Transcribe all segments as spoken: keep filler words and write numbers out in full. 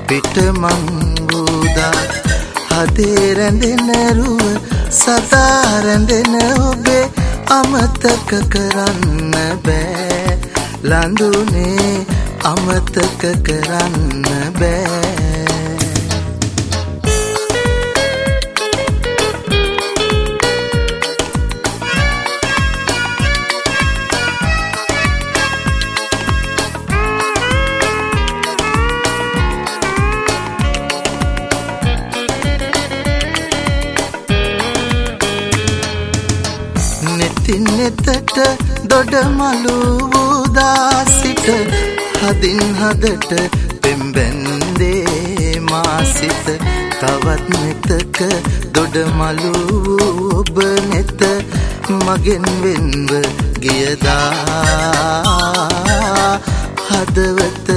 පිට මංගුදා හදේ රැඳෙන රුව සදා රැඳෙන ඔබේ අමතක කරන්න බෑ ලඳුනේ අමතක කරන්න බෑ නෙතට දොඩමලු වූදා සිට හදින් හදට පෙම්බැන්දේ මා සිත තවත් නෙතක දොඩමලු ඔබ නෙත මගෙන් වෙන්ව ගියදා හදවත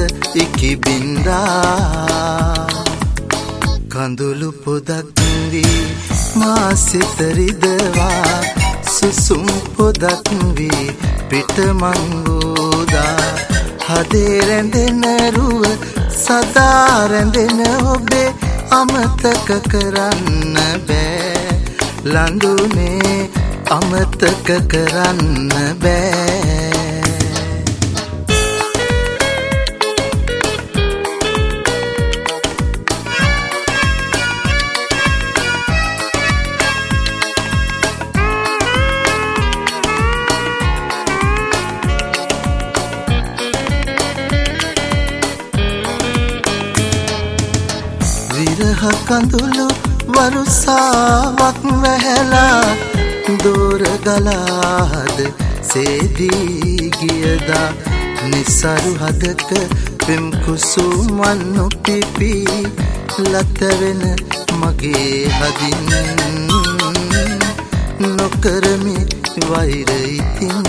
ඉකිබින්දා කඳුළු පොදක් වී මා සිත රිදවා සුසුම් පොදක් වී පිට මංගුදා හදේ රැඳෙන රුව සදා රැඳෙන ඔබේ අමතක කරන්න බෑ ලඳුනේ අමතක කරන්න බෑ විරහ කඳුළු වරුසාවක් වැහැලා දෝර ගලාද සේදී ගියදා නිසරු හදක පෙම් කුසුමන් නොපිපි ලතවෙන මගේ හදින් නොකරමි වෛර ඉතින්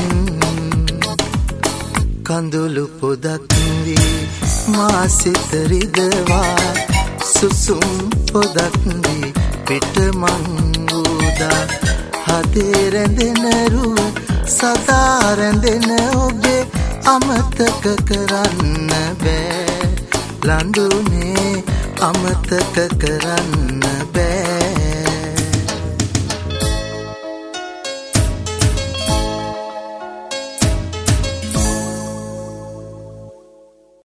කඳුළු පොදක් වී මා සිත රිදවා සුසුම් පොදක් වී පිට මංගුදා හදේ රැඳෙන රුව සදා රැඳෙන ඔබේ අමතක කරන්න බෑ ලඳුනේ අමතක කරන්න